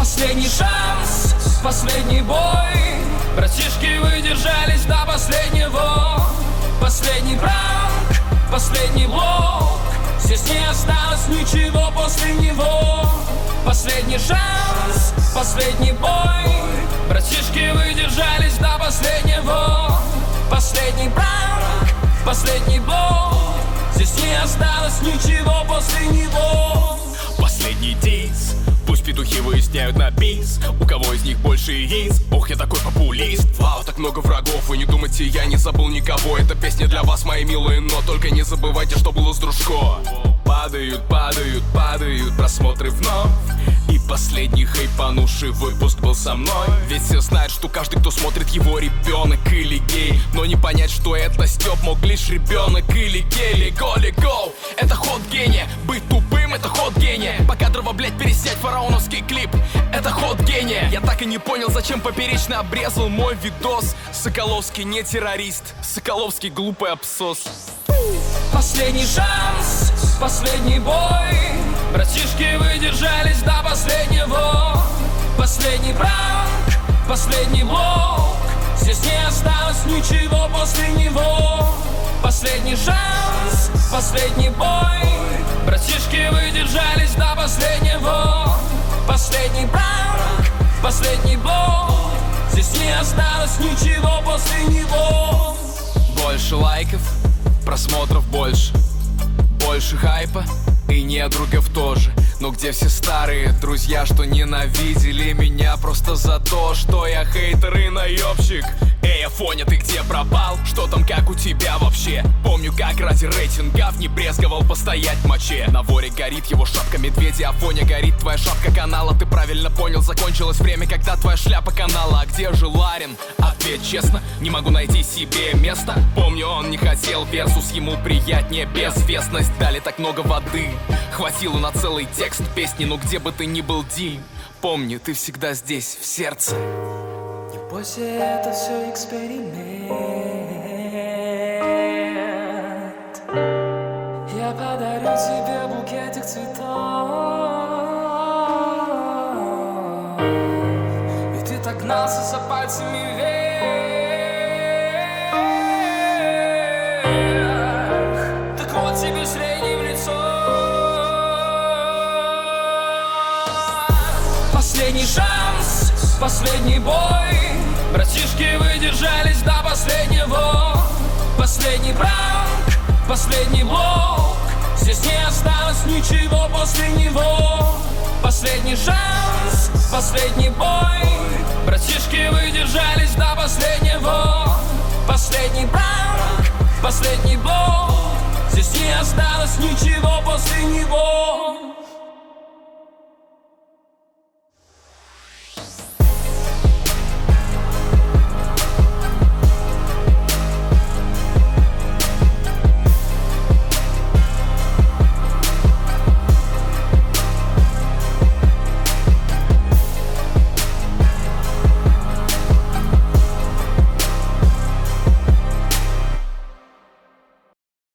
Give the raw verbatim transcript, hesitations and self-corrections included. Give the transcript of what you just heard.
Последний шанс, последний бой. Братишки выдержались до последнего. Последний пранк, последний блок. Здесь не осталось ничего после него. Последний шанс, последний бой. Братишки выдержались до последнего. Последний пранк, последний блок. Здесь не осталось ничего после него. Последний диск. Пусть петухи выясняют на бис, у кого из них больше яиц. Ох, я такой популист. Вау, так много врагов, вы не думайте, я не забыл никого. Эта песня для вас, мои милые, но только не забывайте, что было с Дружко. Падают, падают, падают просмотры вновь. И последний хайпанувший выпуск был со мной. Ведь все знают, что каждый, кто смотрит его, ребенок или гей. Но не понять, что это Степ мог лишь ребенок или гей. Лего, лего, это ход гения. Быть тупым, это ход гения. Покадрово, блять, пересять фараоновский клип. Это ход гения. Я так и не понял, зачем поперечно обрезал мой видос. Соколовский не террорист, Соколовский глупый абсос. Последний шанс, последний бой. Братишки выдержались до последнего. Последний пранк, последний блок. Здесь не осталось ничего после него. Последний шанс, последний бой. Братишки выдержались до последнего. Последний пранк, последний блок. Здесь не осталось ничего после него. Больше лайков, просмотров больше. Больше хайпа и недругов тоже. Но где все старые друзья, что ненавидели меня просто за то, что я хейтер и наебщик? Эй, Афоня, ты где пропал? Что там, как у тебя вообще? Помню, как ради рейтингов не брезговал постоять в моче. На воре горит его шапка медведя, Афоня, горит твоя шапка канала. Ты правильно понял, закончилось время, когда твоя шляпа канала. А где же Ларин? Ответь честно, не могу найти себе место. Помню, он не хотел версус, ему приятнее безвестность. Дали так много воды, хватило на целый текст песни. Но где бы ты ни был, Дим, помни, ты всегда здесь, в сердце. Не бойся, это все эксперимент. Я подарю тебе букетик цветов. И ты так гнался за пальцами вверх. Так вот тебе средний в лицо. Последний шанс, последний бой. Братишки выдержались до последнего. Последний пранк, последний блок. Здесь не осталось ничего после него. Последний шанс, последний бой. Братишки выдержались до последнего. Последний пранк, последний блок. Здесь не осталось ничего после него.